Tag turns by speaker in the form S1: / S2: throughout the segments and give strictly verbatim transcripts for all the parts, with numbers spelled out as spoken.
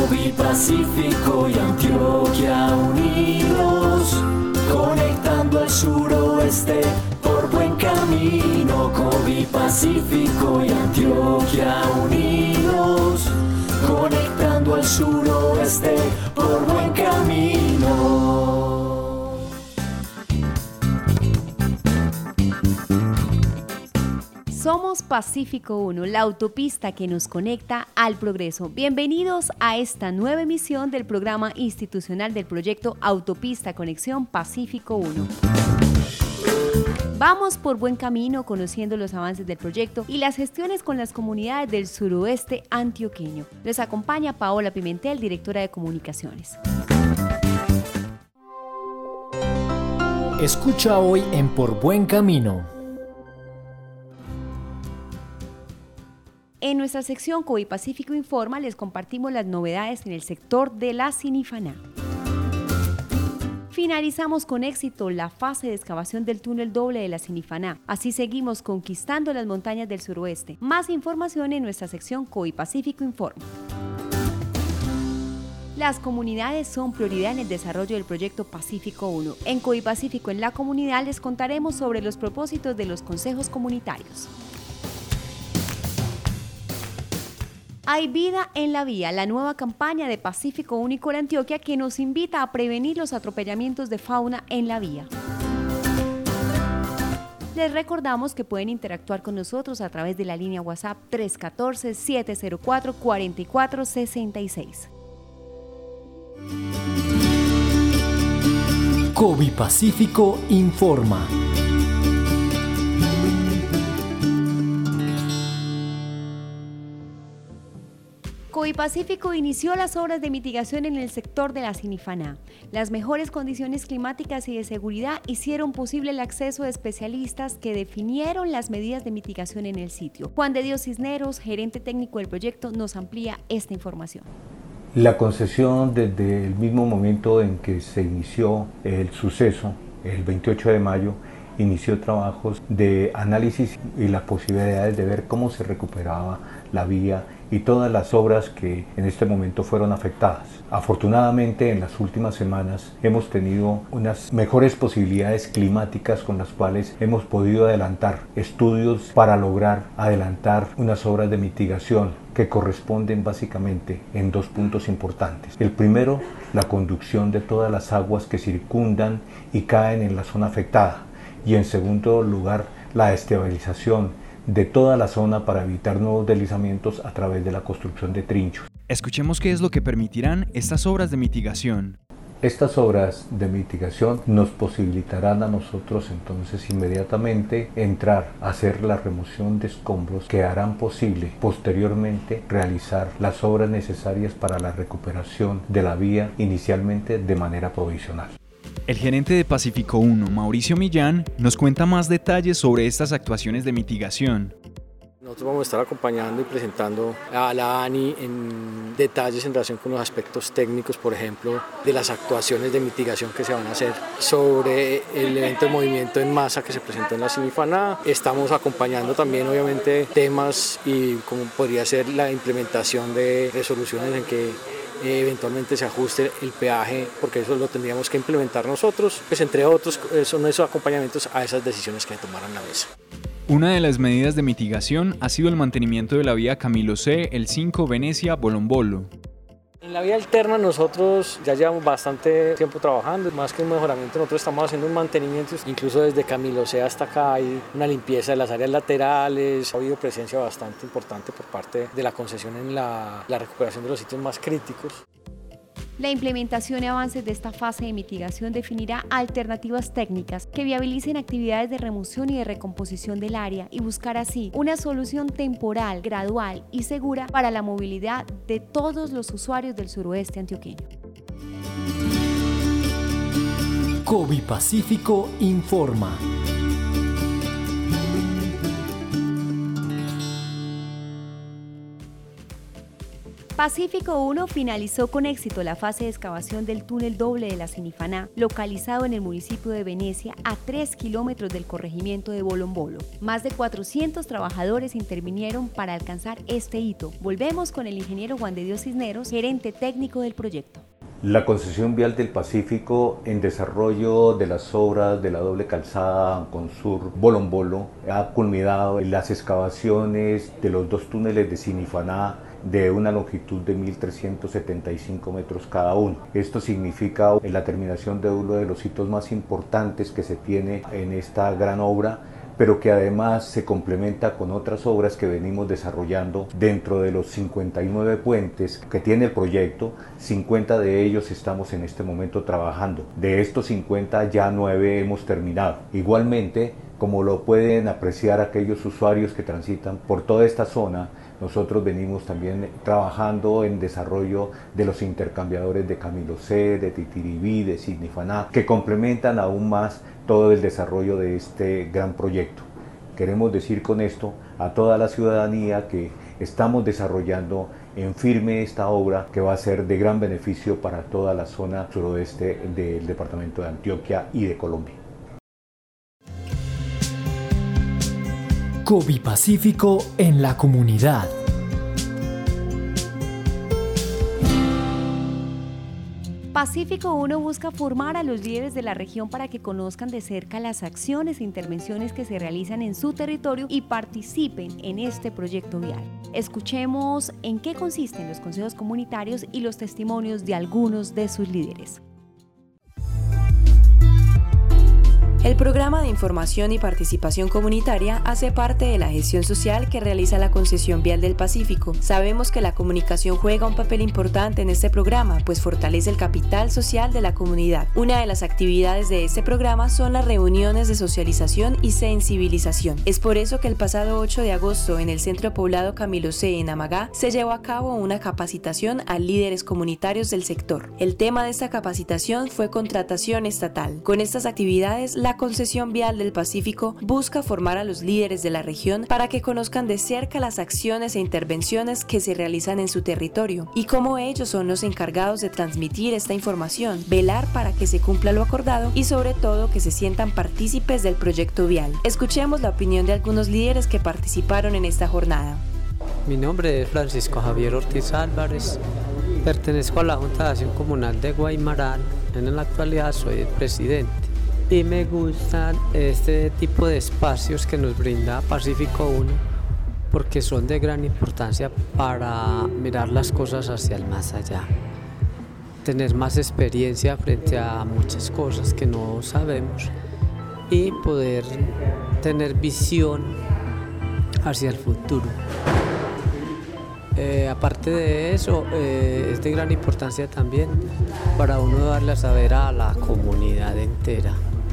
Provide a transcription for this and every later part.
S1: Covi, Pacífico y Antioquia unidos, conectando al suroeste por buen camino. Covi, Pacífico y Antioquia unidos, conectando al suroeste por buen camino.
S2: Somos Pacífico uno, la autopista que nos conecta al progreso. Bienvenidos a esta nueva emisión del programa institucional del proyecto Autopista Conexión Pacífico uno. Vamos por buen camino conociendo los avances del proyecto y las gestiones con las comunidades del suroeste antioqueño. Les acompaña Paola Pimentel, directora de comunicaciones.
S3: Escucha hoy en Por Buen Camino.
S2: En nuestra sección Covi Pacífico Informa les compartimos las novedades en el sector de la Sinifaná. Finalizamos con éxito la fase de excavación del túnel doble de la Sinifaná. Así seguimos conquistando las montañas del suroeste. Más información en nuestra sección Covi Pacífico Informa. Las comunidades son prioridad en el desarrollo del proyecto Pacífico uno. En Covi Pacífico en la comunidad les contaremos sobre los propósitos de los consejos comunitarios. Hay vida en la vía, la nueva campaña de Pacífico uno y Cor Antioquia que nos invita a prevenir los atropellamientos de fauna en la vía. Les recordamos que pueden interactuar con nosotros a través de la línea WhatsApp tres uno cuatro, siete cero cuatro, cuatro cuatro seis seis.
S3: Covi Pacífico informa.
S2: Covi Pacífico inició las obras de mitigación en el sector de la Sinifaná. Las mejores condiciones climáticas y de seguridad hicieron posible el acceso de especialistas que definieron las medidas de mitigación en el sitio. Juan de Dios Cisneros, gerente técnico del proyecto, nos amplía esta información.
S4: La concesión, desde el mismo momento en que se inició el suceso, el veintiocho de mayo, inició trabajos de análisis y las posibilidades de ver cómo se recuperaba la vía y todas las obras que en este momento fueron afectadas. Afortunadamente, en las últimas semanas hemos tenido unas mejores posibilidades climáticas con las cuales hemos podido adelantar estudios para lograr adelantar unas obras de mitigación que corresponden básicamente en dos puntos importantes. El primero, la conducción de todas las aguas que circundan y caen en la zona afectada. Y en segundo lugar, la estabilización de toda la zona para evitar nuevos deslizamientos a través de la construcción de trinchos.
S5: Escuchemos qué es lo que permitirán estas obras de mitigación.
S4: Estas obras de mitigación nos posibilitarán a nosotros entonces inmediatamente entrar a hacer la remoción de escombros que harán posible posteriormente realizar las obras necesarias para la recuperación de la vía inicialmente de manera provisional.
S5: El gerente de Pacífico uno, Mauricio Millán, nos cuenta más detalles sobre estas actuaciones de mitigación.
S6: Nosotros vamos a estar acompañando y presentando a la ANI en detalles en relación con los aspectos técnicos, por ejemplo, de las actuaciones de mitigación que se van a hacer sobre el evento de movimiento en masa que se presenta en la Sinifaná. Estamos acompañando también, obviamente, temas y como podría ser la implementación de resoluciones en que eventualmente se ajuste el peaje, porque eso lo tendríamos que implementar nosotros, pues entre otros son esos acompañamientos a esas decisiones que tomaron la mesa.
S5: Una de las medidas de mitigación ha sido el mantenimiento de la vía Camilo C, el cinco Venecia-Bolombolo.
S6: En la vía alterna nosotros ya llevamos bastante tiempo trabajando, más que un mejoramiento nosotros estamos haciendo un mantenimiento, incluso desde Camilo C hasta acá hay una limpieza de las áreas laterales, ha habido presencia bastante importante por parte de la concesión en la, la recuperación de los sitios más críticos.
S2: La implementación y avances de esta fase de mitigación definirá alternativas técnicas que viabilicen actividades de remoción y de recomposición del área y buscar así una solución temporal, gradual y segura para la movilidad de todos los usuarios del suroeste antioqueño.
S3: Covi Pacífico informa.
S2: Pacífico uno finalizó con éxito la fase de excavación del túnel doble de la Sinifaná, localizado en el municipio de Venecia, a tres kilómetros del corregimiento de Bolombolo. Más de cuatrocientos trabajadores intervinieron para alcanzar este hito. Volvemos con el ingeniero Juan de Dios Cisneros, gerente técnico del proyecto.
S4: La concesión vial del Pacífico en desarrollo de las obras de la doble calzada Anconsur-Bolombolo ha culminado en las excavaciones de los dos túneles de Sinifaná de una longitud de mil trescientos setenta y cinco metros cada uno. Esto significa la terminación de uno de los hitos más importantes que se tiene en esta gran obra, pero que además se complementa con otras obras que venimos desarrollando. Dentro de los cincuenta y nueve puentes que tiene el proyecto, cincuenta de ellos estamos en este momento trabajando. De estos cincuenta, ya nueve hemos terminado. Igualmente, como lo pueden apreciar aquellos usuarios que transitan por toda esta zona, nosotros venimos también trabajando en desarrollo de los intercambiadores de Camilo C, de Titiribí, de Sinifaná, que complementan aún más todo el desarrollo de este gran proyecto. Queremos decir con esto a toda la ciudadanía que estamos desarrollando en firme esta obra que va a ser de gran beneficio para toda la zona suroeste del departamento de Antioquia y de Colombia.
S3: Covipacífico en la comunidad.
S2: Pacífico uno busca formar a los líderes de la región para que conozcan de cerca las acciones e intervenciones que se realizan en su territorio y participen en este proyecto vial. Escuchemos en qué consisten los consejos comunitarios y los testimonios de algunos de sus líderes.
S7: El programa de información y participación comunitaria hace parte de la gestión social que realiza la Concesión Vial del Pacífico. Sabemos que la comunicación juega un papel importante en este programa, pues fortalece el capital social de la comunidad. Una de las actividades de este programa son las reuniones de socialización y sensibilización. Es por eso que el pasado ocho de agosto en el Centro Poblado Camilo C en Amagá se llevó a cabo una capacitación a líderes comunitarios del sector. El tema de esta capacitación fue contratación estatal. Con estas actividades, la Concesión Vial del Pacífico busca formar a los líderes de la región para que conozcan de cerca las acciones e intervenciones que se realizan en su territorio y cómo ellos son los encargados de transmitir esta información, velar para que se cumpla lo acordado y sobre todo que se sientan partícipes del proyecto vial. Escuchemos la opinión de algunos líderes que participaron en esta jornada.
S8: Mi nombre es Francisco Javier Ortiz Álvarez, pertenezco a la Junta de Acción Comunal de Guaymaral, en la actualidad soy el presidente. Y me gustan este tipo de espacios que nos brinda Pacífico uno porque son de gran importancia para mirar las cosas hacia el más allá, tener más experiencia frente a muchas cosas que no sabemos y poder tener visión hacia el futuro. Eh, aparte de eso, eh, es de gran importancia también para uno darle a saber a la comunidad entera,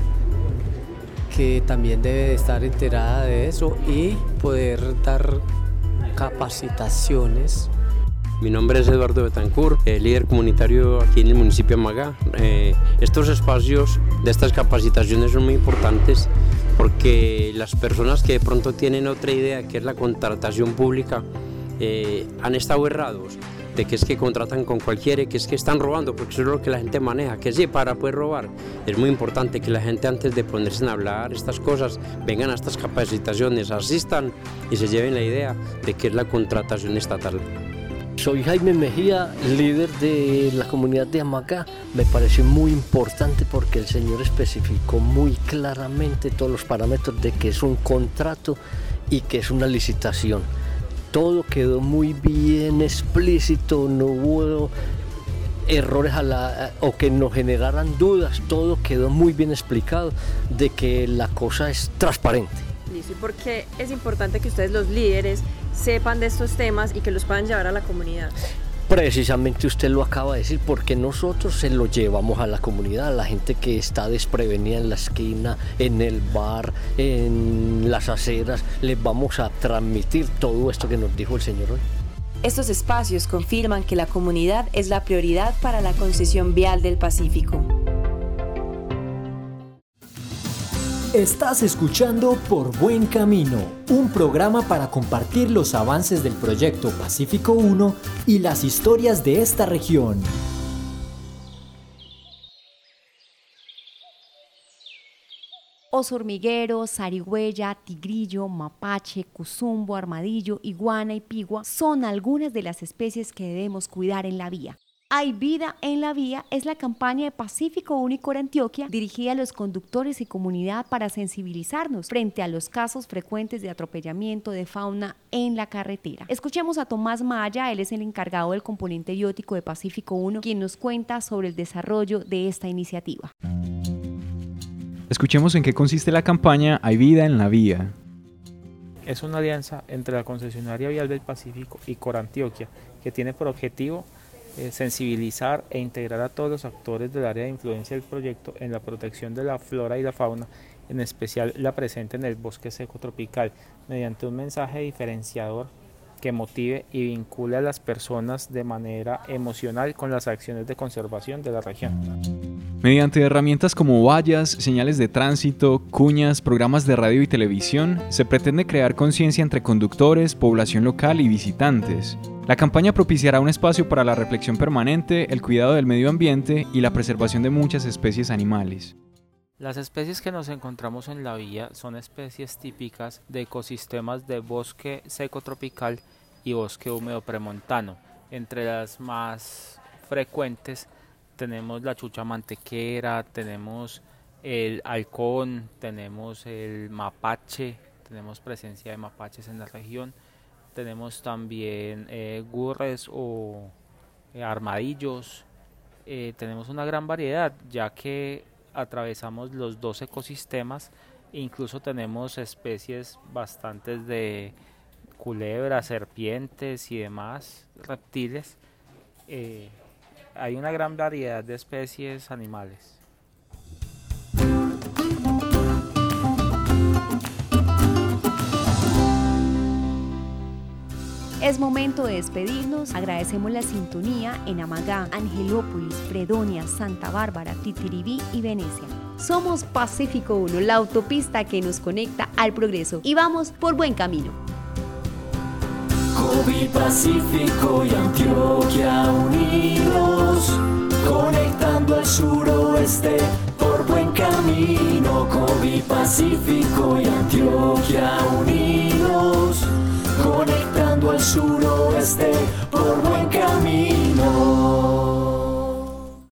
S8: que también debe de estar enterada de eso y poder dar capacitaciones.
S9: Mi nombre es Eduardo Betancourt, eh, líder comunitario aquí en el municipio de Amagá. Eh, estos espacios de estas capacitaciones son muy importantes porque las personas que de pronto tienen otra idea, que es la contratación pública, eh, han estado errados de que es que contratan con cualquiera, que es que están robando, porque eso es lo que la gente maneja, que sí, para poder robar. Es muy importante que la gente, antes de ponerse a hablar estas cosas, vengan a estas capacitaciones, asistan y se lleven la idea de que es la contratación estatal.
S10: Soy Jaime Mejía, líder de la comunidad de Amagá. Me pareció muy importante porque el señor especificó muy claramente todos los parámetros de que es un contrato y que es una licitación. Todo quedó muy bien explícito, no hubo errores a la, o que nos generaran dudas, todo quedó muy bien explicado de que la cosa es transparente.
S11: ¿Y por qué es importante que ustedes los líderes sepan de estos temas y que los puedan llevar a la comunidad?
S10: Precisamente usted lo acaba de decir, porque nosotros se lo llevamos a la comunidad, a la gente que está desprevenida en la esquina, en el bar, en las aceras, les vamos a transmitir todo esto que nos dijo el señor hoy.
S7: Estos espacios confirman que la comunidad es la prioridad para la Concesión Vial del Pacífico.
S3: Estás escuchando Por Buen Camino, un programa para compartir los avances del proyecto Pacífico uno y las historias de esta región.
S2: Oso hormiguero, zarigüeya, tigrillo, mapache, cuzumbo, armadillo, iguana y pigua son algunas de las especies que debemos cuidar en la vía. Hay vida en la vía es la campaña de Pacífico uno y Corantioquia dirigida a los conductores y comunidad para sensibilizarnos frente a los casos frecuentes de atropellamiento de fauna en la carretera. Escuchemos a Tomás Maya, él es el encargado del componente biótico de Pacífico uno, quien nos cuenta sobre el desarrollo de esta iniciativa.
S5: Escuchemos en qué consiste la campaña Hay vida en la vía.
S12: Es una alianza entre la Concesionaria Vial del Pacífico y Corantioquia que tiene por objetivo eh, sensibilizar e integrar a todos los actores del área de influencia del proyecto en la protección de la flora y la fauna, en especial la presente en el bosque seco tropical, mediante un mensaje diferenciador que motive y vincule a las personas de manera emocional con las acciones de conservación de la región.
S5: Mediante herramientas como vallas, señales de tránsito, cuñas, programas de radio y televisión, se pretende crear conciencia entre conductores, población local y visitantes. La campaña propiciará un espacio para la reflexión permanente, el cuidado del medio ambiente y la preservación de muchas especies animales.
S12: Las especies que nos encontramos en la vía son especies típicas de ecosistemas de bosque seco tropical y bosque húmedo premontano. Entre las más frecuentes tenemos la chucha mantequera, tenemos el halcón, tenemos el mapache, tenemos presencia de mapaches en la región, tenemos también eh, gurres o eh, armadillos, eh, tenemos una gran variedad ya que atravesamos los dos ecosistemas, incluso tenemos especies bastantes de culebras, serpientes y demás reptiles. Eh, hay una gran variedad de especies animales.
S2: Es momento de despedirnos. Agradecemos la sintonía en Amagá, Angelópolis, Fredonia, Santa Bárbara, Titiribí y Venecia. Somos Pacífico uno, la autopista que nos conecta al progreso, y vamos por buen camino.
S1: Covi, Pacífico y Antioquia unidos, conectando al suroeste por buen camino. Covi, Pacífico y Antioquia unidos.